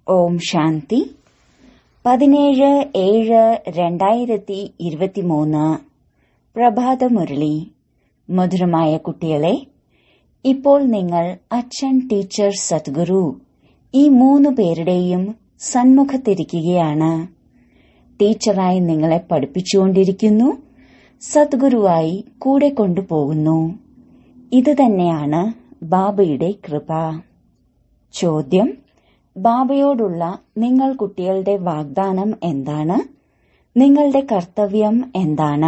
ഓം ശാന്തി 17/7/2023 പ്രഭാതമുരളി. മധുരമായ കുട്ടികളെ, ഇപ്പോൾ നിങ്ങൾ അച്ഛൻ, ടീച്ചർ, സദ്ഗുരു ഈ 3 പേരുടെയും സന്മുഖത്തിരിക്കുകയാണ്. ടീച്ചറായി നിങ്ങളെ പഠിപ്പിച്ചുകൊണ്ടിരിക്കുന്നു, സദ്ഗുരുവായി കൂടെ കൊണ്ടുപോകുന്നു. ഇത് തന്നെയാണ് ബാബയുടെ കൃപ. ചോദ്യം: ബാബയോടുള്ള നിങ്ങൾ കുട്ടികളുടെ വാഗ്ദാനം എന്താണ്? നിങ്ങളുടെ കർത്തവ്യം എന്താണ്?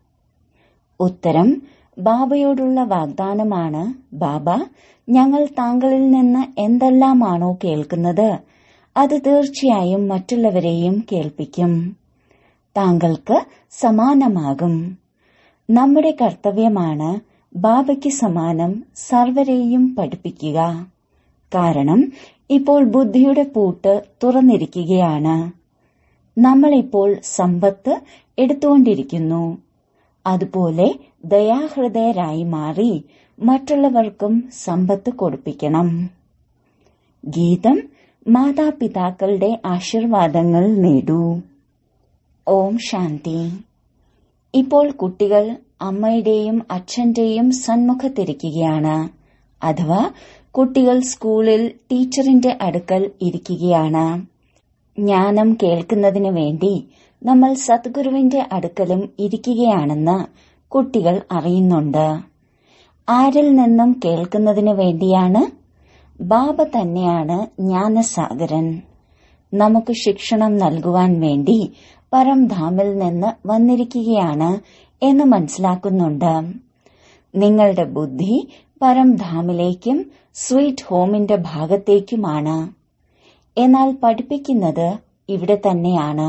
ഉത്തരം: ബാബയോടുള്ള വാഗ്ദാനമാണ്, ബാബ, ഞങ്ങൾ താങ്കളിൽ നിന്ന് എന്തെല്ലാമാണോ കേൾക്കുന്നത് അത് തീർച്ചയായും മറ്റുള്ളവരെയും കേൾപ്പിക്കും. താങ്കൾക്ക് സമാനമാകും. നമ്മുടെ കർത്തവ്യമാണ് ബാബയ്ക്ക് സമാനം സർവരെയും പഠിപ്പിക്കുക. കാരണം ഇപ്പോൾ ബുദ്ധിയുടെ പൂട്ട് തുറന്നിരിക്കുകയാണ്. നമ്മളിപ്പോൾ സമ്പത്ത് എടുത്തുകൊണ്ടിരിക്കുന്നു. അതുപോലെ ദയാഹൃദയരായി മാറി മറ്റുള്ളവർക്കും സമ്പത്ത് കൊടുപ്പിക്കണം. ഗീതം: മാതാപിതാക്കളുടെ ആശീർവാദങ്ങൾ നേടൂ. ഓം ശാന്തി. ഇപ്പോൾ കുട്ടികൾ അമ്മയുടെയും അച്ഛന്റെയും സന്മുഖത്തിരിക്കുകയാണ്. അഥവാ കുട്ടികൾ സ്കൂളിൽ ടീച്ചറിന്റെ അടുക്കൽ ഇരിക്കുകയാണ്. ജ്ഞാനം കേൾക്കുന്നതിനു വേണ്ടി നമ്മൾ സദ്ഗുരുവിന്റെ അടുക്കലും ഇരിക്കുകയാണെന്ന് കുട്ടികൾ അറിയുന്നുണ്ട്. ആരിൽ നിന്നും കേൾക്കുന്നതിനു വേണ്ടിയാണ്? ബാബ തന്നെയാണ് ജ്ഞാനസാഗരൻ. നമുക്ക് ശിക്ഷണം നൽകുവാൻ വേണ്ടി പരംധാമിൽ നിന്ന് വന്നിരിക്കുകയാണ് എന്ന് മനസ്സിലാക്കുന്നുണ്ട്. നിങ്ങളുടെ ബുദ്ധി പരംധാമിലേക്കും സ്വീറ്റ് ഹോമിന്റെ ഭാഗത്തേക്കുമാണ്. എന്നാൽ പഠിപ്പിക്കുന്നത് ഇവിടെ തന്നെയാണ്.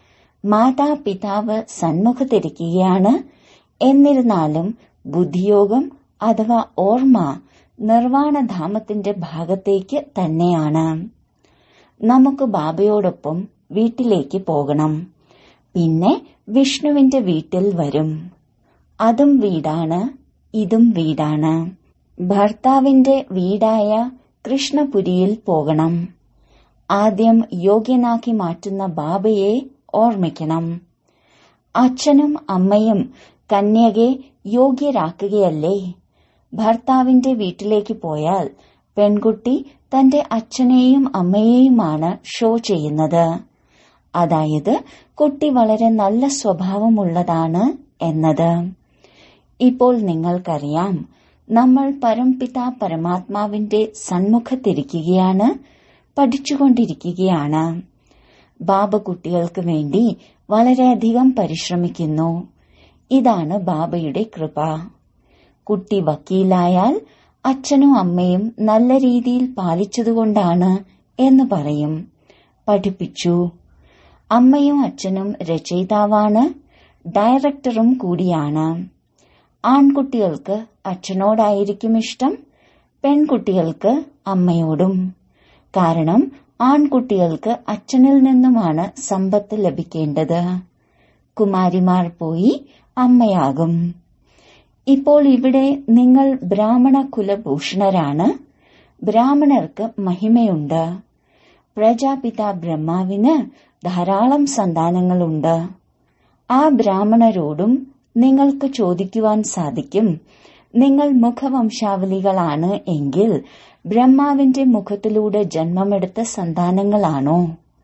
മാതാപിതാവ് സന്മുഖത്തിരിക്കുകയാണ്. എന്നിരുന്നാലും ബുദ്ധിയോഗം അഥവാ ഓർമ്മ നിർവാണധാമത്തിന്റെ ഭാഗത്തേക്ക് തന്നെയാണ്. നമുക്ക് ബാബയോടൊപ്പം വീട്ടിലേക്ക് പോകണം. പിന്നെ വിഷ്ണുവിന്റെ വീട്ടിൽ വരും. അതും വീടാണ്, ഇതും വീടാണ്. ഭർത്താവിന്റെ വീടായ കൃഷ്ണപുരിയിൽ പോകണം. ആദ്യം യോഗ്യനാക്കി മാറ്റുന്ന ബാബയെ ഓർമ്മിക്കണം. അച്ഛനും അമ്മയും കന്യകെ യോഗ്യരാക്കുകയല്ലേ? ഭർത്താവിന്റെ വീട്ടിലേക്ക് പോയാൽ പെൺകുട്ടി തന്റെ അച്ഛനെയും അമ്മയെയുമാണ് ഷോ ചെയ്യുന്നത്. അതായത് കുട്ടി വളരെ നല്ല സ്വഭാവമുള്ളതാണ് എന്നത്. ഇപ്പോൾ നിങ്ങൾക്കറിയാം, നമ്മൾ പരംപിതാ പരമാത്മാവിന്റെ സന്മുഖത്തിരിക്കുകയാണ്, പഠിച്ചുകൊണ്ടിരിക്കുകയാണ്. ബാബ കുട്ടികൾക്ക് വേണ്ടി വളരെയധികം പരിശ്രമിക്കുന്നു. ഇതാണ് ബാബയുടെ കൃപ. കുട്ടി വക്കീലായാൽ അച്ഛനും അമ്മയും നല്ല രീതിയിൽ പാലിച്ചതുകൊണ്ടാണ് എന്ന് പറയും. പഠിപ്പിച്ചു. അമ്മയും അച്ഛനും രചയിതാവാണ്, ഡയറക്ടറും കൂടിയാണ്. ആൺകുട്ടികൾക്ക് അച്ഛനോടായിരിക്കും ഇഷ്ടം, പെൺകുട്ടികൾക്ക് അമ്മയോടും. കാരണം ആൺകുട്ടികൾക്ക് അച്ഛനിൽ നിന്നുമാണ് സമ്പത്ത് ലഭിക്കേണ്ടത്. കുമാരിമാർ പോയി അമ്മയാകും. ഇപ്പോൾ ഇവിടെ നിങ്ങൾ ബ്രാഹ്മണ കുലഭൂഷണരാണ്. ബ്രാഹ്മണർക്ക് മഹിമയുണ്ട്. പ്രജാപിതാ ബ്രഹ്മാവിന് ധാരാളം സന്താനങ്ങളുണ്ട്. ആ ബ്രാഹ്മണരോടും നിങ്ങൾക്ക് ചോദിക്കുവാൻ സാധിക്കും, നിങ്ങൾ മുഖവംശാവലികളാണ് എങ്കിൽ ബ്രഹ്മാവിന്റെ മുഖത്തിലൂടെ ജന്മമെടുത്ത സന്താനങ്ങളാണോ?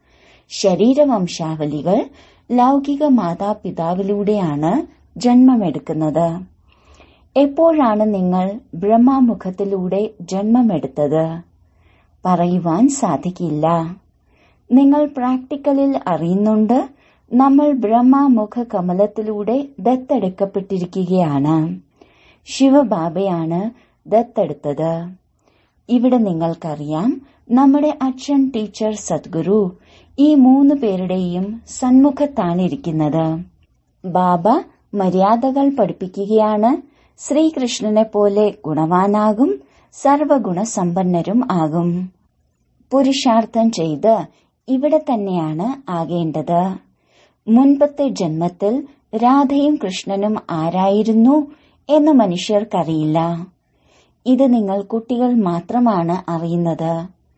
ശരീരവംശാവലികൾ ലൗകിക മാതാപിതാവിലൂടെയാണ് ജന്മമെടുക്കുന്നത്. എപ്പോഴാണ് നിങ്ങൾ ബ്രഹ്മമുഖത്തിലൂടെ ജന്മമെടുത്തത്? പറയുവാൻ സാധിക്കില്ല. നിങ്ങൾ പ്രാക്ടിക്കലിൽ അറിയുന്നുണ്ട്, നമ്മൾ ബ്രഹ്മമുഖ കമലത്തിലൂടെ ദത്തെടുക്കപ്പെട്ടിരിക്കുകയാണ്. ശിവബാബയാണ് ദത്തെടുത്തത്. ഇവിടെ നിങ്ങൾക്കറിയാം, നമ്മുടെ അച്ഛൻ, ടീച്ചർ, സദ്ഗുരു ഈ 3 പേരുടെയും സന്മുഖത്താണിരിക്കുന്നത്. ബാബ മര്യാദകൾ പഠിപ്പിക്കുകയാണ്. ശ്രീകൃഷ്ണനെ പോലെ ഗുണവാനാകും, സർവഗുണസമ്പന്നരും ആകും. പുരുഷാർത്ഥം ചെയ്ത് ഇവിടെ തന്നെയാണ് ആകേണ്ടത്. മുൻപത്തെ ജന്മത്തിൽ രാധയും കൃഷ്ണനും ആരായിരുന്നു എന്ന് മനുഷ്യർക്കറിയില്ല. ഇത് നിങ്ങൾ കുട്ടികൾ മാത്രമാണ് അറിയുന്നത്.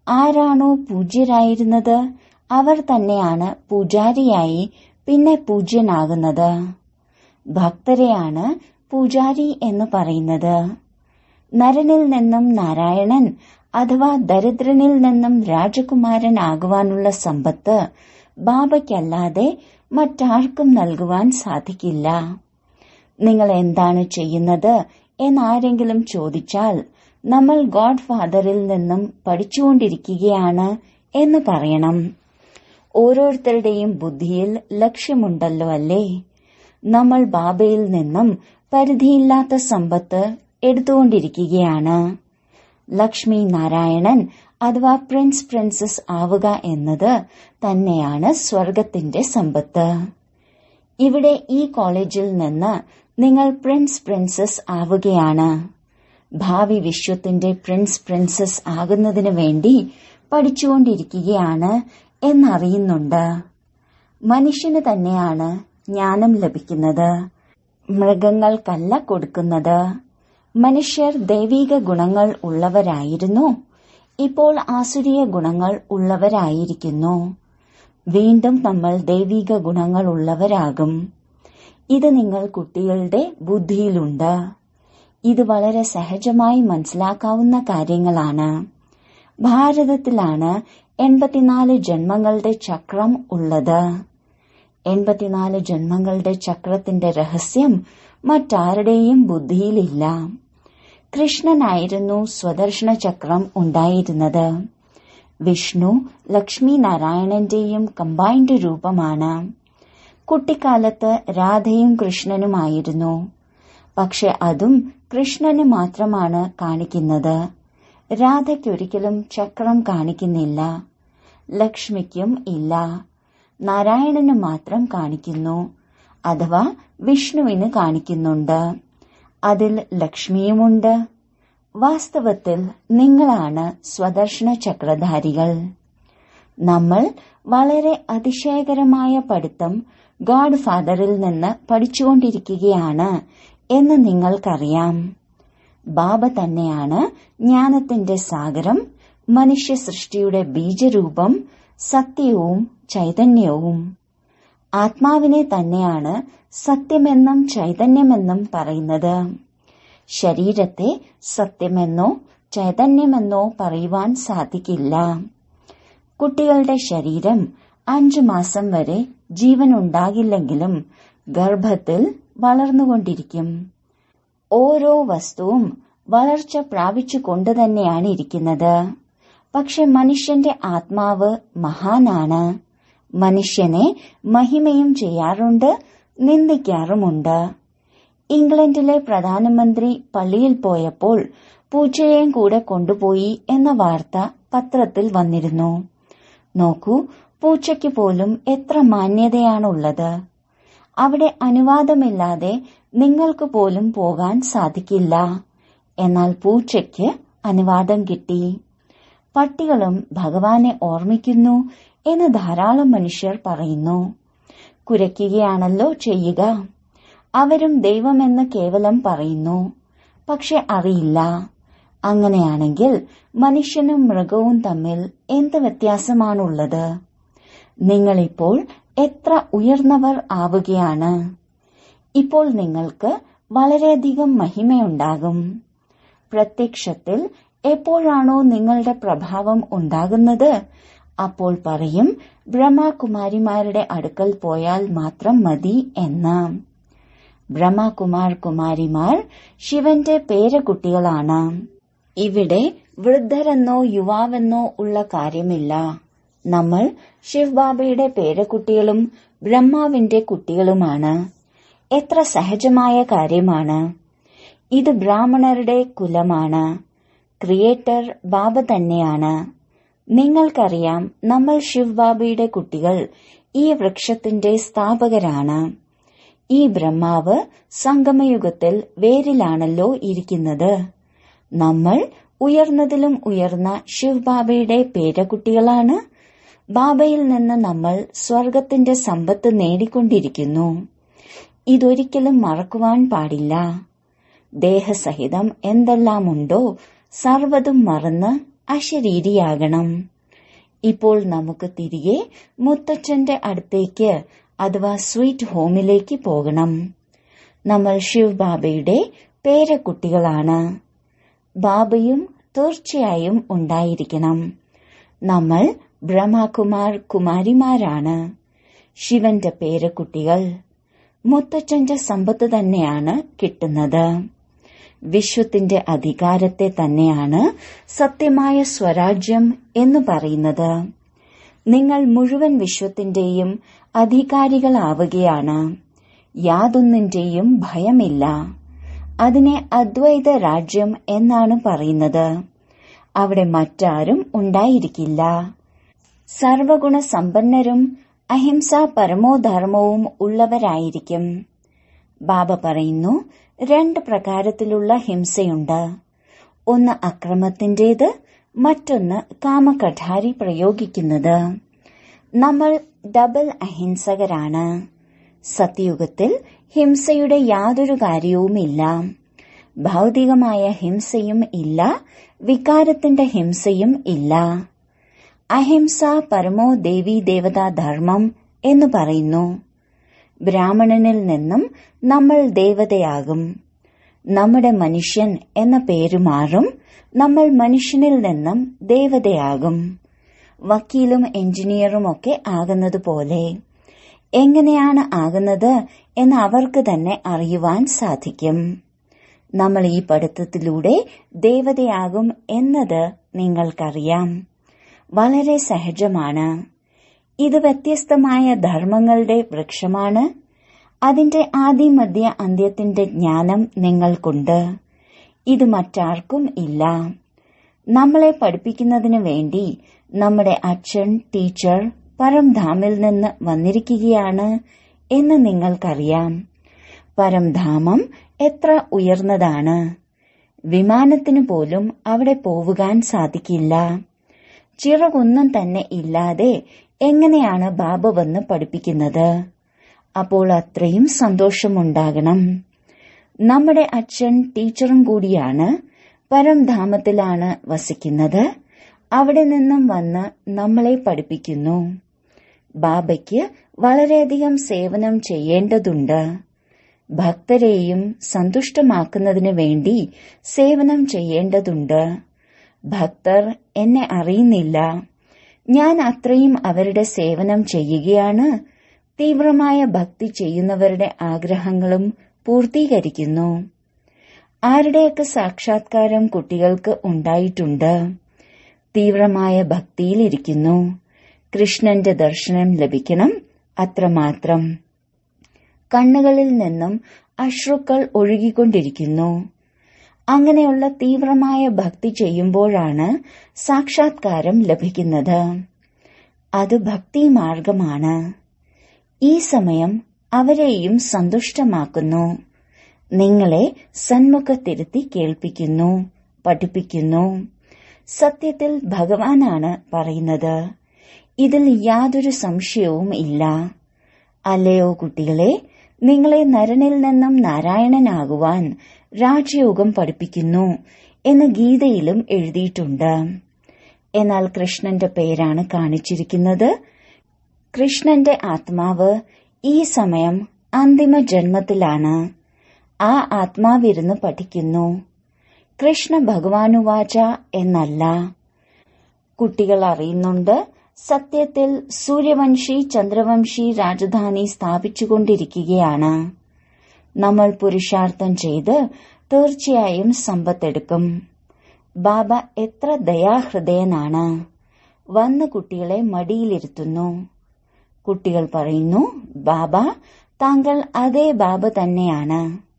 ആരാണോ പൂജ്യരായിരുന്നത് അവർ തന്നെയാണ് പൂജാരിയായി പിന്നെ പൂജ്യനാകുന്നത്. ഭക്തരെയാണ് പൂജാരി എന്ന് പറയുന്നത്. നരനിൽ നിന്നും നാരായണൻ അഥവാ ദരിദ്രനിൽ നിന്നും രാജകുമാരൻ ആകുവാനുള്ള സമ്പത്ത് ബാബയ്ക്കല്ലാതെ മറ്റാർക്കും നൽകുവാൻ സാധിക്കില്ല. നിങ്ങൾ എന്താണ് ചെയ്യുന്നത് എന്നാരെങ്കിലും ചോദിച്ചാൽ നമ്മൾ ഗോഡ് ഫാദറിൽ നിന്നും പഠിച്ചുകൊണ്ടിരിക്കുകയാണ് എന്ന് പറയണം. ഓരോരുത്തരുടെയും ബുദ്ധിയിൽ ലക്ഷ്യമുണ്ടല്ലോ അല്ലേ? നമ്മൾ ബാബയിൽ നിന്നും പരിധിയില്ലാത്ത സമ്പത്ത് എടുത്തുകൊണ്ടിരിക്കുകയാണ്. ലക്ഷ്മി നാരായണൻ അഥവാ പ്രിൻസ് പ്രിൻസസ് ആവുക എന്നത് തന്നെയാണ് സ്വർഗത്തിന്റെ സമ്പത്ത്. ഇവിടെ ഈ കോളേജിൽ നിന്ന് നിങ്ങൾ പ്രിൻസ് പ്രിൻസസ് ആവുകയാണ്. ഭാവി വിശ്വത്തിന്റെ പ്രിൻസ് പ്രിൻസസ് ആകുന്നതിനു വേണ്ടി പഠിച്ചുകൊണ്ടിരിക്കുകയാണ് എന്നറിയുന്നുണ്ട്. മനുഷ്യന് തന്നെയാണ് ജ്ഞാനം ലഭിക്കുന്നത്, മൃഗങ്ങൾക്കല്ല കൊടുക്കുന്നത്. മനുഷ്യർ ദൈവിക ഗുണങ്ങൾ ഉള്ളവരായിരുന്നു, ഇപ്പോൾ ആസുരീയ ഗുണങ്ങൾ ഉള്ളവരായിരിക്കുന്നു. വീണ്ടും നമ്മൾ ദൈവിക ഗുണങ്ങൾ ഉള്ളവരാകും. ഇത് നിങ്ങൾ കുട്ടികളുടെ ബുദ്ധിയിലുണ്ട്. ഇത് വളരെ സഹജമായി മനസ്സിലാക്കാവുന്ന കാര്യങ്ങളാണ്. ഭാരതത്തിലാണ് 84 ജന്മങ്ങളുടെ ചക്രം ഉള്ളത്. 84 ജന്മങ്ങളുടെ ചക്രത്തിന്റെ രഹസ്യം മറ്റാരുടെയും ബുദ്ധിയിലില്ല. കൃഷ്ണനായിരുന്നു സ്വദർശന ചക്രം ഉണ്ടായിരുന്നത്. വിഷ്ണു ലക്ഷ്മി നാരായണന്റെയും കമ്പൈൻഡ് രൂപമാണ്. കുട്ടിക്കാലത്ത് രാധയും കൃഷ്ണനുമായിരുന്നു. പക്ഷെ അതും കൃഷ്ണന് മാത്രമാണ് കാണിക്കുന്നത്. രാധയ്ക്കൊരിക്കലും ചക്രം കാണിക്കുന്നില്ല, ലക്ഷ്മിക്കും ഇല്ല. നാരായണന് മാത്രം കാണിക്കുന്നു, അഥവാ വിഷ്ണുവിന് കാണിക്കുന്നുണ്ട്. അതിൽ ലക്ഷ്മിയുമുണ്ട്. വാസ്തവത്തിൽ നിങ്ങളാണ് സ്വദർശന ചക്രധാരികൾ. നമ്മൾ വളരെ അതിശയകരമായ പഠിത്തം ഗോഡ് ഫാദറിൽ നിന്ന് പഠിച്ചുകൊണ്ടിരിക്കുകയാണ് എന്ന് നിങ്ങൾക്കറിയാം. ബാബ തന്നെയാണ് ജ്ഞാനത്തിന്റെ സാഗരം, മനുഷ്യ സൃഷ്ടിയുടെ ബീജരൂപം, സത്യവും ചൈതന്യവും. ആത്മാവിനെ തന്നെയാണ് സത്യമെന്നും ചൈതന്യമെന്നും പറയുന്നത്. ശരീരത്തെ സത്യമെന്നോ ചൈതന്യമെന്നോ പറയുവാൻ സാധിക്കില്ല. കുട്ടികളുടെ ശരീരം 5 മാസം വരെ ജീവനുണ്ടാകില്ലെങ്കിലും ഗർഭത്തിൽ വളർന്നുകൊണ്ടിരിക്കും. ഓരോ വസ്തുവും വളർച്ച പ്രാപിച്ചുകൊണ്ട് തന്നെയാണ് ഇരിക്കുന്നത്. പക്ഷെ മനുഷ്യന്റെ ആത്മാവ് മഹാനാണ്. മനുഷ്യനെ മഹിമയും ചെയ്യാറുണ്ട്, നിന്ദിക്കാറുമുണ്ട്. ഇംഗ്ലണ്ടിലെ പ്രധാനമന്ത്രി പള്ളിയിൽ പോയപ്പോൾ പൂച്ചയെയും കൂടെ കൊണ്ടുപോയി എന്ന വാർത്ത പത്രത്തിൽ വന്നിരുന്നു. നോക്കൂ, പൂച്ചയ്ക്ക് പോലും എത്ര മാന്യതയാണുള്ളത്. അവിടെ അനുവാദമില്ലാതെ നിങ്ങൾക്ക് പോലും പോകാൻ സാധിക്കില്ല. എന്നാൽ പൂച്ചയ്ക്ക് അനുവാദം കിട്ടി. പട്ടികളും ഭഗവാനെ ഓർമ്മിക്കുന്നു എന്ന് ധാരാളം മനുഷ്യർ പറയുന്നു. കുരയ്ക്കുകയാണല്ലോ ചെയ്യുക. അവരും ദൈവമെന്ന് കേവലം പറയുന്നു, പക്ഷെ അറിയില്ല. അങ്ങനെയാണെങ്കിൽ മനുഷ്യനും മൃഗവും തമ്മിൽ എന്ത് വ്യത്യാസമാണുള്ളത്? നിങ്ങളിപ്പോൾ എത്ര ഉയർന്നവർ ആവുകയാണ്. ഇപ്പോൾ നിങ്ങൾക്ക് വളരെയധികം മഹിമയുണ്ടാകും. പ്രത്യക്ഷത്തിൽ എപ്പോഴാണോ നിങ്ങളുടെ പ്രഭാവം ഉണ്ടാകുന്നത്, അപ്പോൾ പറയും ബ്രഹ്മകുമാരിമാരുടെ അടുക്കൽ പോയാൽ മാത്രം മതി എന്ന്. ബ്രഹ്മകുമാർ കുമാരിമാർ ശിവന്റെ പേരക്കുട്ടികളാണ്. ഇവിടെ വൃദ്ധരെന്നോ യുവാവെന്നോ ഉള്ള കാര്യമില്ല. നമ്മൾ ശിവ് ബാബയുടെ പേരക്കുട്ടികളും ബ്രഹ്മാവിന്റെ കുട്ടികളുമാണ്. എത്ര സഹജമായ കാര്യമാണ്. ഇത് ബ്രാഹ്മണരുടെ കുലമാണ്. ക്രിയേറ്റർ ബാബ തന്നെയാണ്. നിങ്ങൾക്കറിയാം, നമ്മൾ ശിവ് ബാബയുടെ കുട്ടികൾ ഈ വൃക്ഷത്തിന്റെ സ്ഥാപകരാണ്. ഈ ബ്രഹ്മാവ് സംഗമയുഗത്തിൽ വേരിലാണല്ലോ ഇരിക്കുന്നത്. നമ്മൾ ഉയർന്നതിലും ഉയർന്ന ശിവ് ബാബയുടെ പേരക്കുട്ടികളാണ്. ബാബയിൽ നിന്ന് നമ്മൾ സ്വർഗത്തിന്റെ സമ്പത്ത് നേടിക്കൊണ്ടിരിക്കുന്നു. ഇതൊരിക്കലും മറക്കുവാൻ പാടില്ല. ദേഹസഹിതം എന്തെല്ലാമുണ്ടോ സർവ്വതും മറന്ന് അശരീരിയാകണം. ഇപ്പോൾ നമുക്ക് തിരികെ മുത്തച്ഛന്റെ അടുത്തേക്ക് അഥവാ സ്വീറ്റ് ഹോമിലേക്ക് പോകണം. നമ്മൾ ശിവ് ബാബയുടെ പേരക്കുട്ടികളാണ്. ബാബയും തീർച്ചയായും ഉണ്ടായിരിക്കണം. നമ്മൾ ബ്രഹ്മകുമാർ കുമാരിമാരാണ്. ശിവന്റെ പേരക്കുട്ടികൾ. മുത്തച്ഛന്റെ സമ്പത്ത് തന്നെയാണ് കിട്ടുന്നത്. വിശ്വത്തിന്റെ അധികാരത്തെ തന്നെയാണ് സത്യമായ സ്വരാജ്യം എന്ന് പറയുന്നത്. നിങ്ങൾ മുഴുവൻ വിശ്വത്തിന്റെയും അധികാരികളാവുകയാണ്. യാതൊന്നിന്റെയും ഭയമില്ല. അതിനെ അദ്വൈത രാജ്യം എന്നാണ് പറയുന്നത്. അവിടെ മറ്റാരും ഉണ്ടായിരിക്കില്ല. സർവഗുണ സമ്പന്നരും അഹിംസ പരമോധർമ്മവും ഉള്ളവരായിരിക്കും. ബാബ പറയുന്നു, 2 പ്രകാരത്തിലുള്ള ഹിംസയുണ്ട്. ഒന്ന് അക്രമത്തിന്റേത്, മറ്റൊന്ന് കാമകഠാരി പ്രയോഗിക്കുന്നത്. നമ്മൾ ഡബിൾ അഹിംസകരാണ്. സത്യയുഗത്തിൽ ഹിംസയുടെ യാതൊരു കാര്യവുമില്ല. ഭൗതികമായ ഹിംസയും ഇല്ല, വികാരത്തിന്റെ ഹിംസയും ഇല്ല. അഹിംസ പരമോ ദേവീ ദേവതാ ധർമ്മം എന്ന് പറയുന്നു. ബ്രാഹ്മണനിൽ നിന്നും നമ്മൾ ദേവതയാകും. നമ്മുടെ മനുഷ്യൻ എന്ന പേര് മാറും. നമ്മൾ മനുഷ്യനിൽ നിന്നും ദേവതയാകും. വക്കീലും എഞ്ചിനീയറും ഒക്കെ ആകുന്നത് പോലെ. എങ്ങനെയാണ് ആകുന്നത് എന്ന് അവർക്ക് തന്നെ അറിയുവാൻ സാധിക്കും. നമ്മൾ ഈ പഠിത്തത്തിലൂടെ ദേവതയാകും എന്നത് നിങ്ങൾക്കറിയാം. വളരെ സഹജമാണ്. ഇത് വ്യത്യസ്തമായ ധർമ്മങ്ങളുടെ വൃക്ഷമാണ്. അതിന്റെ ആദി മധ്യ അന്ത്യത്തിന്റെ ജ്ഞാനം നിങ്ങൾക്കുണ്ട്. ഇത് മറ്റാർക്കും ഇല്ല. നമ്മളെ പഠിപ്പിക്കുന്നതിനു വേണ്ടി നമ്മുടെ അച്ഛൻ ടീച്ചർ പരംധാമിൽ നിന്ന് വന്നിരിക്കുകയാണ് എന്ന് നിങ്ങൾക്കറിയാം. പരംധാമം എത്ര ഉയർന്നതാണ്. വിമാനത്തിനു പോലും അവിടെ പോവുവാൻ സാധിക്കില്ല. ചിറകൊന്നും തന്നെ ഇല്ലാതെ എങ്ങനെയാണ് ബാബ വന്ന് പഠിപ്പിക്കുന്നത്? അപ്പോൾ അത്രയും സന്തോഷമുണ്ടാകണം. നമ്മുടെ അച്ഛൻ ടീച്ചറും കൂടിയാണ്. പരംധാമത്തിലാണ് വസിക്കുന്നത്. അവിടെ നിന്നും വന്ന് നമ്മളെ പഠിപ്പിക്കുന്നു. ബാബയ്ക്ക് വളരെയധികം സേവനം ചെയ്യേണ്ടതുണ്ട്. ഭക്തരെയും സന്തുഷ്ടമാക്കുന്നതിനു വേണ്ടി സേവനം ചെയ്യേണ്ടതുണ്ട്. ഭക്തർ എന്നെ അറിയുന്നില്ല. ഞാൻ അത്രയും അവരുടെ സേവനം ചെയ്യുകയാണ്. തീവ്രമായ ഭക്തി ചെയ്യുന്നവരുടെ ആഗ്രഹങ്ങളും പൂർത്തീകരിക്കുന്നു. ആരുടെയൊക്കെ സാക്ഷാത്കാരം കുട്ടികൾക്ക് ഉണ്ടായിട്ടുണ്ട്. തീവ്രമായ ഭക്തിയിലിരിക്കുന്നു. കൃഷ്ണന്റെ ദർശനം ലഭിക്കണം, അത്രമാത്രം. കണ്ണുകളിൽ നിന്നും അശ്രുക്കൾ ഒഴുകിക്കൊണ്ടിരിക്കുന്നു. അങ്ങനെയുള്ള തീവ്രമായ ഭക്തി ചെയ്യുമ്പോഴാണ് സാക്ഷാത്കാരം ലഭിക്കുന്നത്. അത് ഭക്തി മാർഗമാണ്. ഈ സമയം അവരെയും സന്തുഷ്ടമാക്കുന്നു. നിങ്ങളെ സന്മുഖത്തിരുത്തി കേൾപ്പിക്കുന്നു, പഠിപ്പിക്കുന്നു. സത്യത്തിൽ ഭഗവാനാണ് പറയുന്നത്. ഇതിൽ യാതൊരു സംശയവും ഇല്ല. അല്ലയോ കുട്ടികളെ, നിങ്ങളെ നരനിൽ നിന്നും നാരായണനാകുവാൻ രാജയോഗം പഠിപ്പിക്കുന്നു എന്ന് ഗീതയിലും എഴുതിയിട്ടുണ്ട്. എന്നാൽ കൃഷ്ണന്റെ പേരാണ് കാണിച്ചിരിക്കുന്നത്. കൃഷ്ണന്റെ ആത്മാവ് ഈ സമയം അന്തിമ ജന്മത്തിലാണ്. ആ ആത്മാവിരുന്ന് പഠിക്കുന്നു. കൃഷ്ണ ഭഗവാനുവാച എന്നല്ല. കുട്ടികൾ അറിയുന്നുണ്ട്, സത്യത്തിൽ സൂര്യവംശി ചന്ദ്രവംശി രാജധാനി സ്ഥാപിച്ചുകൊണ്ടിരിക്കുകയാണ്. നമ്മൾ പുരുഷാർത്ഥം ചെയ്ത് തീർച്ചയായും സമ്പത്തെടുക്കും. ബാബ എത്ര ദയാഹൃദയനാണ്. വന്ന് കുട്ടികളെ മടിയിലിരുത്തുന്നു. കുട്ടികൾ പറയുന്നു, ബാബ, താങ്കൾ അതേ ബാബ തന്നെയാണ്.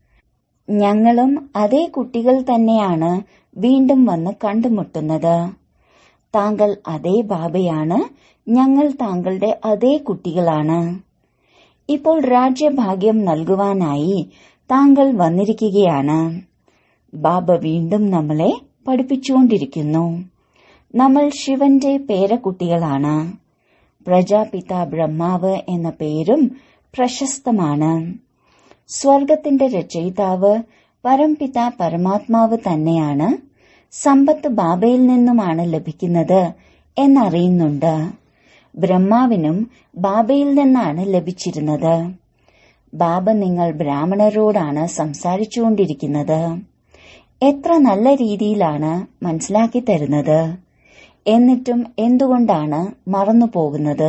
ഞങ്ങളും അതേ കുട്ടികൾ തന്നെയാണ് വീണ്ടും വന്ന് കണ്ടുമുട്ടുന്നത്. താങ്കൾ അതേ ബാബയാണ്. ഞങ്ങൾ താങ്കളുടെ അതേ കുട്ടികളാണ്. ഇപ്പോൾ രാജ്യഭാഗ്യം നൽകുവാനായി താങ്കൾ വന്നിരിക്കുകയാണ്. ബാബ വീണ്ടും നമ്മളെ പഠിപ്പിച്ചുകൊണ്ടിരിക്കുന്നു. നമ്മൾ ശിവന്റെ പേരക്കുട്ടികളാണ്. പ്രജാപിത ബ്രഹ്മാവ് എന്ന പേരും പ്രശസ്തമാണ്. സ്വർഗത്തിന്റെ രചയിതാവ് പരംപിത പരമാത്മാവ് തന്നെയാണ്. സമ്പത്ത് ബാബയിൽ നിന്നുമാണ് ലഭിക്കുന്നത് എന്നറിയുന്നുണ്ട്. ബ്രഹ്മാവിനും ബാബയിൽ നിന്നാണ് ലഭിച്ചിരുന്നത്. ബാബ നിങ്ങൾ ബ്രാഹ്മണരോടാണ് സംസാരിച്ചുകൊണ്ടിരിക്കുന്നത്. എത്ര നല്ല രീതിയിലാണ് മനസ്സിലാക്കി തരുന്നത്. എന്നിട്ടും എന്തുകൊണ്ടാണ് മറന്നുപോകുന്നത്?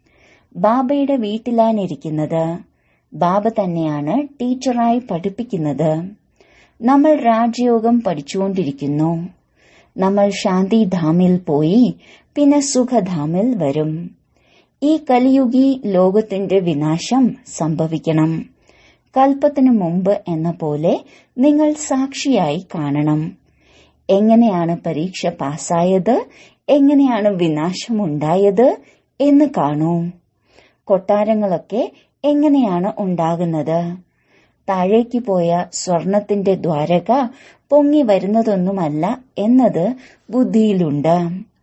ബാബയുടെ വീട്ടിലാണിരിക്കുന്നത്. ബാബ തന്നെയാണ് ടീച്ചറായി പഠിപ്പിക്കുന്നത്. നമ്മൾ രാജയോഗം പഠിച്ചുകൊണ്ടിരിക്കുന്നു. നമ്മൾ ശാന്തിധാമിൽ പോയി പിന്നെ സുഖധാമിൽ വരും. ഈ കലിയുഗി ലോകത്തിന്റെ വിനാശം സംഭവിക്കണം. കൽപ്പത്തിനു മുമ്പ് എന്ന പോലെ നിങ്ങൾ സാക്ഷിയായി കാണണം. എങ്ങനെയാണ് പരീക്ഷ പാസ്സായത്, എങ്ങനെയാണ് വിനാശമുണ്ടായത് എന്ന് കാണൂ. കൊട്ടാരങ്ങളൊക്കെ എങ്ങനെയാണ് ഉണ്ടാകുന്നത്? താഴേക്ക് പോയ സ്വർണത്തിന്റെ ദ്വാരക പൊങ്ങി വരുന്നതൊന്നുമല്ല എന്നത് ബുദ്ധിയിലുണ്ട്.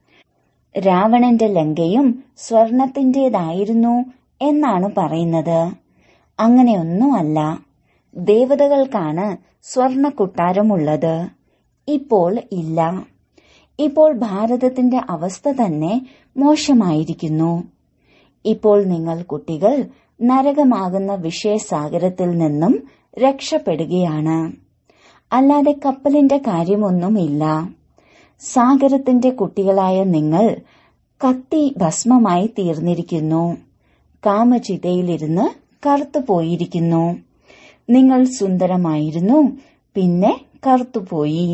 രാവണന്റെ ലങ്കയും സ്വർണത്തിന്റേതായിരുന്നു എന്നാണ് പറയുന്നത്. അങ്ങനെയൊന്നുമല്ല. ദേവതകൾക്കാണ് സ്വർണ കൊട്ടാരമുള്ളത്. ഇപ്പോൾ ഇല്ല. ഇപ്പോൾ ഭാരതത്തിന്റെ അവസ്ഥ തന്നെ മോശമായിരിക്കുന്നു. ഇപ്പോൾ നിങ്ങൾ കുട്ടികൾ നരകമാകുന്ന വിഷയസാഗരത്തിൽ നിന്നും രക്ഷപ്പെടുകയാണ്. അല്ലാതെ കപ്പലിന്റെ കാര്യമൊന്നുമില്ല. സാഗരത്തിന്റെ കുട്ടികളായ നിങ്ങൾ കത്തി ഭസ്മമായി തീർന്നിരിക്കുന്നു. കാമചിതയിലിരുന്ന് കറുത്തുപോയിരിക്കുന്നു. നിങ്ങൾ സുന്ദരമായിരുന്നു, പിന്നെ കറുത്തുപോയി.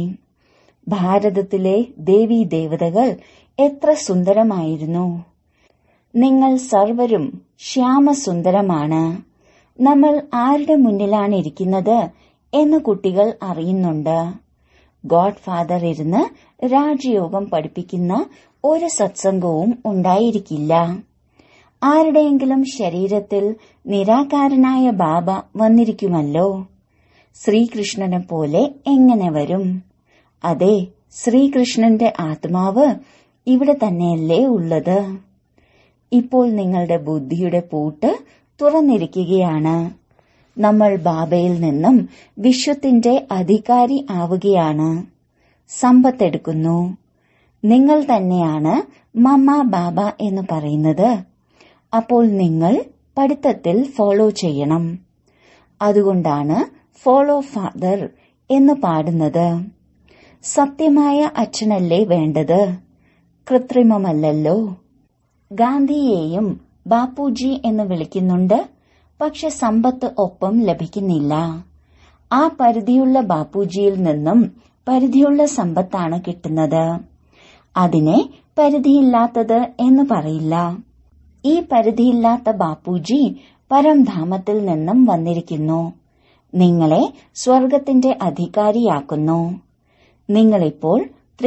ഭാരതത്തിലെ ദേവീ ദേവതകൾ എത്ര സുന്ദരമായിരുന്നു. നിങ്ങൾ സർവരും ശ്യാമസുന്ദരമാണ്. നമ്മൾ ആരുടെ മുന്നിലാണ് ഇരിക്കുന്നത് എന്ന് കുട്ടികൾ അറിയുന്നുണ്ട്. ഗോഡ് ഫാദർ ഇരുന്ന് രാജയോഗം പഠിപ്പിക്കുന്ന ഒരു സത്സംഗവും ഉണ്ടായിരിക്കില്ല. ആരുടെയെങ്കിലും ശരീരത്തിൽ നിരാകാരനായ ബാബ വന്നിരിക്കുമല്ലോ. ശ്രീകൃഷ്ണനെ പോലെ എങ്ങനെ വരും? അതെ, ശ്രീകൃഷ്ണന്റെ ആത്മാവ് ഇവിടെ തന്നെയല്ലേ ഉള്ളത്. ഇപ്പോൾ നിങ്ങളുടെ ബുദ്ധിയുടെ പൂട്ട് തുറന്നിരിക്കുകയാണ്. നമ്മൾ ബാബയിൽ നിന്നും വിശ്വത്തിന്റെ അധികാരി ആവുകയാണ്. സമ്പത്തെടുക്കുന്നു. നിങ്ങൾ തന്നെയാണ് മമ്മ ബാബ എന്ന് പറയുന്നത്. അപ്പോൾ നിങ്ങൾ പഠിത്തത്തിൽ ഫോളോ ചെയ്യണം. അതുകൊണ്ടാണ് ഫോളോ ഫാദർ എന്ന് പാടുന്നത്. സത്യമായ അച്ഛനല്ലേ വേണ്ടത്, കൃത്രിമമല്ലല്ലോ. ഗാന്ധിയെയും ബാപ്പുജി എന്ന് വിളിക്കുന്നുണ്ട്. പക്ഷെ സമ്പത്ത് ഒപ്പം ലഭിക്കുന്നില്ല. ആ പരിധിയുള്ള ബാപ്പുജിയിൽ നിന്നും പരിധിയുള്ള സമ്പത്താണ് കിട്ടുന്നത്. അതിനെ പരിധിയില്ലാത്തത് എന്ന് പറയില്ല. ഈ പരിധിയില്ലാത്ത ബാപ്പുജി പരംധാമത്തിൽ നിന്നും വന്നിരിക്കുന്നു. നിങ്ങളെ സ്വർഗത്തിന്റെ അധികാരിയാക്കുന്നു. നിങ്ങളിപ്പോൾ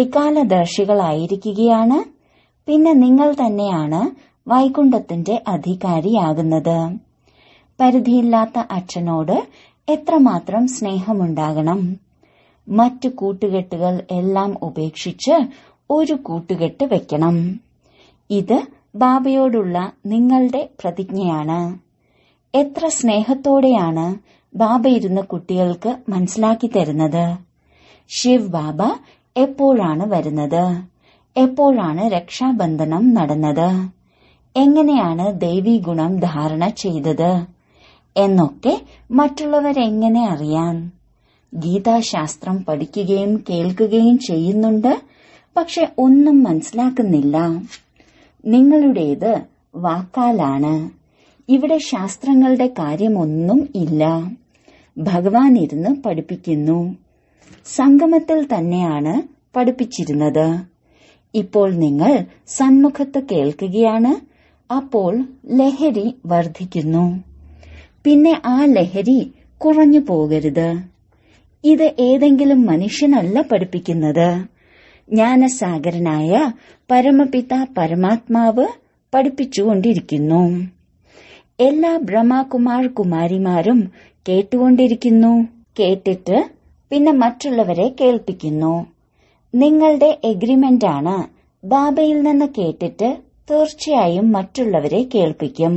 ത്രികാലദർശികളായിരിക്കുകയാണ്. പിന്നെ നിങ്ങൾ തന്നെയാണ് വൈകുണ്ഠത്തിന്റെ അധികാരിയാകുന്നത്. പരിധിയില്ലാത്ത അച്ഛനോട് എത്രമാത്രം സ്നേഹമുണ്ടാകണം. മറ്റു കൂട്ടുകെട്ടുകൾ എല്ലാം ഉപേക്ഷിച്ച് ഒരു കൂട്ടുകെട്ട് വെക്കണം. ഇത് ബാബയോടുള്ള നിങ്ങളുടെ പ്രതിജ്ഞയാണ്. എത്ര സ്നേഹത്തോടെയാണ് ബാബ ഇരുന്ന് കുട്ടികൾക്ക് മനസ്സിലാക്കി തരുന്നത്. ശിവ് ബാബ എപ്പോഴാണ് വരുന്നത്, എപ്പോഴാണ് രക്ഷാബന്ധനം നടന്നത്, എങ്ങനെയാണ് ദൈവീ ഗുണം ധാരണ ചെയ്തത് എന്നൊക്കെ മറ്റുള്ളവരെങ്ങനെ അറിയാൻ? ഗീതാശാസ്ത്രം പഠിക്കുകയും കേൾക്കുകയും ചെയ്യുന്നുണ്ട്. പക്ഷെ ഒന്നും മനസ്സിലാക്കുന്നില്ല. നിങ്ങളുടേത് വാക്കാലാണ്. ഇവിടെ ശാസ്ത്രങ്ങളുടെ കാര്യമൊന്നും ഇല്ല. ഭഗവാൻ ഇരുന്ന് പഠിപ്പിക്കുന്നു. സംഗമത്തിൽ തന്നെയാണ് പഠിപ്പിച്ചിരുന്നത്. ഇപ്പോൾ നിങ്ങൾ സന്മുഖത്ത് കേൾക്കുകയാണ്. അപ്പോൾ ലഹരി വർദ്ധിക്കുന്നു. പിന്നെ ആ ലഹരി കുറഞ്ഞു പോകരുത്. ഇത് ഏതെങ്കിലും മനുഷ്യനല്ല പഠിപ്പിക്കുന്നത്. ജ്ഞാനസാഗരനായ പരമപിത പരമാത്മാവ് പഠിപ്പിച്ചുകൊണ്ടിരിക്കുന്നു. എല്ലാ ബ്രഹ്മകുമാർ കുമാരിമാരും കേട്ടുകൊണ്ടിരിക്കുന്നു. കേട്ടിട്ട് പിന്നെ മറ്റുള്ളവരെ കേൾപ്പിക്കുന്നു. നിങ്ങളുടെ എഗ്രിമെന്റാണ്. ബാബയിൽ നിന്ന് കേട്ടിട്ട് തീർച്ചയായും മറ്റുള്ളവരെ കേൾപ്പിക്കും.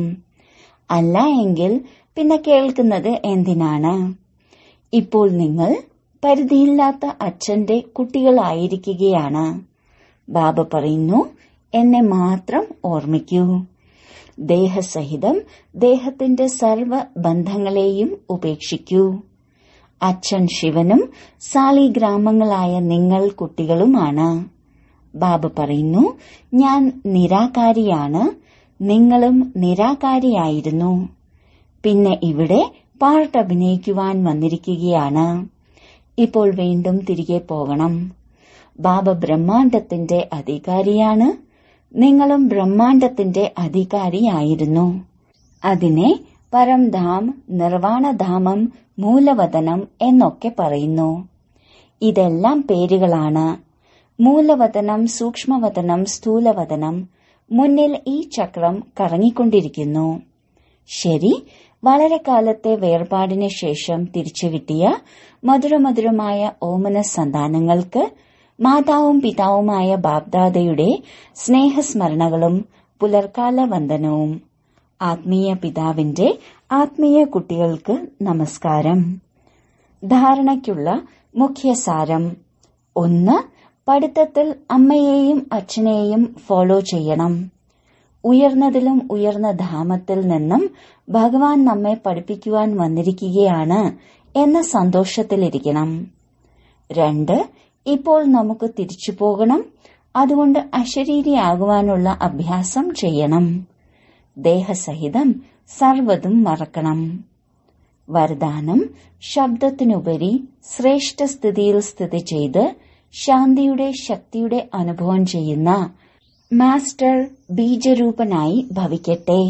അല്ല എങ്കിൽ പിന്നെ കേൾക്കുന്നത് എന്തിനാണ്? ഇപ്പോൾ നിങ്ങൾ പരിധിയില്ലാത്ത അച്ഛന്റെ കുട്ടികളായിരിക്കുകയാണ്. ബാബ പറയുന്നു, എന്നെ മാത്രം ഓർമ്മിക്കൂ. ദേഹസഹിതം ദേഹത്തിന്റെ സർവ ബന്ധങ്ങളെയും ഉപേക്ഷിക്കൂ. അച്ഛൻ ശിവനും സാളിഗ്രാമങ്ങളായ നിങ്ങൾ കുട്ടികളുമാണ്. ബാബ പറയുന്നു, ഞാൻ നിരാകാരിയാണ്, നിങ്ങളും നിരാകാരിയായിരുന്നു. പിന്നെ ഇവിടെ പാർട്ട് അഭിനയിക്കുവാൻ വന്നിരിക്കുകയാണ്. ഇപ്പോൾ വീണ്ടും തിരികെ പോകണം. ബാബ ബ്രഹ്മാണ്ഡത്തിന്റെ അധികാരിയാണ്. നിങ്ങളും ബ്രഹ്മാണ്ഡത്തിന്റെ അധികാരിയായിരുന്നു. അതിനെ പരംധാം, നിർവാണധാമം, മൂലവതനം എന്നൊക്കെ പറയുന്നു. ഇതെല്ലാം പേരുകളാണ്. മൂലവതനം, സൂക്ഷ്മവതനം, സ്ഥൂലവതനം. മുന്നിൽ ഈ ചക്രം കറങ്ങിക്കൊണ്ടിരിക്കുന്നു. ശരി, വളരെ കാലത്തെ വേർപാടിന് ശേഷം തിരിച്ചു കിട്ടിയ മധുരമധുരമായ ഓമന സന്താനങ്ങൾക്ക് മാതാവും പിതാവുമായ ബാബ്ദാദയുടെ സ്നേഹസ്മരണകളും പുലർക്കാല വന്ദനവും. ആത്മീയ പിതാവിന്റെ ആത്മീയ കുട്ടികൾക്ക് നമസ്കാരം. ധാരണയ്ക്കുള്ള മുഖ്യസാരം: 1. പഠിത്തത്തിൽ അമ്മയെയും അച്ഛനെയും ഫോളോ ചെയ്യണം. ഉയർന്നതിലും ഉയർന്ന ധാമത്തിൽ നിന്നും ഭഗവാൻ നമ്മെ പഠിപ്പിക്കുവാൻ വന്നിരിക്കുകയാണ് എന്ന സന്തോഷത്തിലിരിക്കണം. 2. ഇപ്പോൾ നമുക്ക് തിരിച്ചു പോകണം. അതുകൊണ്ട് അശരീരിയാകുവാനുള്ള അഭ്യാസം ചെയ്യണം. ദേഹസഹിതം സർവ്വതും മറക്കണം. വരദാനം: ശബ്ദത്തിനുപരി ശ്രേഷ്ഠ സ്ഥിതിയിൽ സ്ഥിതി ചെയ്ത് ശാന്തിയുടെ ശക്തിയുടെ അനുഭവം ചെയ്യുന്ന മാസ്റ്റർ ബീജരൂപനായി ഭവിക്കട്ടെ.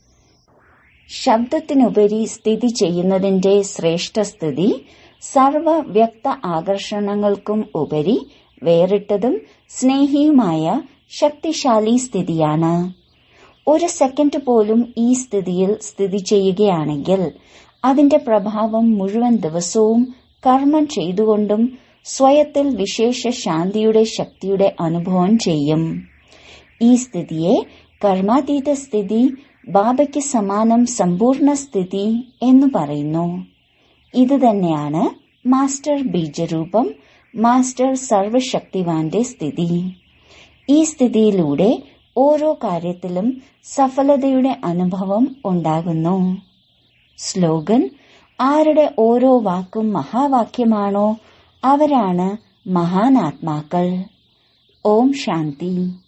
ശബ്ദത്തിനുപരി സ്ഥിതി ചെയ്യുന്നതിന്റെ ശ്രേഷ്ഠസ്ഥിതി സർവ വ്യക്ത ആകർഷണങ്ങൾക്കും ഉപരി വേറിട്ടതും സ്നേഹിയുമായ ശക്തിശാലി സ്ഥിതിയാണ്. 1 സെക്കൻഡ് പോലും ഈ സ്ഥിതിയിൽ സ്ഥിതി ചെയ്യുകയാണെങ്കിൽ അതിന്റെ പ്രഭാവം മുഴുവൻ ദിവസവും കർമ്മം ചെയ്തുകൊണ്ടും സ്വയത്തിൽ വിശേഷ ശാന്തിയുടെ ശക്തിയുടെ അനുഭവം ചെയ്യും. ഈ സ്ഥിതിയെ കർമാതീത സ്ഥിതി, ബാബയ്ക്ക് സമാനം സമ്പൂർണ്ണ സ്ഥിതി എന്ന് പറയുന്നു. ഇതുതന്നെയാണ് മാസ്റ്റർ ബീജരൂപം, മാസ്റ്റർ സർവശക്തിവാന്റെ സ്ഥിതി. ഈ സ്ഥിതിയിലൂടെ ഓരോ കാര്യത്തിലും സഫലതയുടെ അനുഭവം ഉണ്ടാകുന്നു. സ്ലോഗൻ: ആരുടെ ഓരോ വാക്കും മഹാവാക്യമാണോ അവരാണ് മഹാനാത്മാക്കൾ. ഓം ശാന്തി.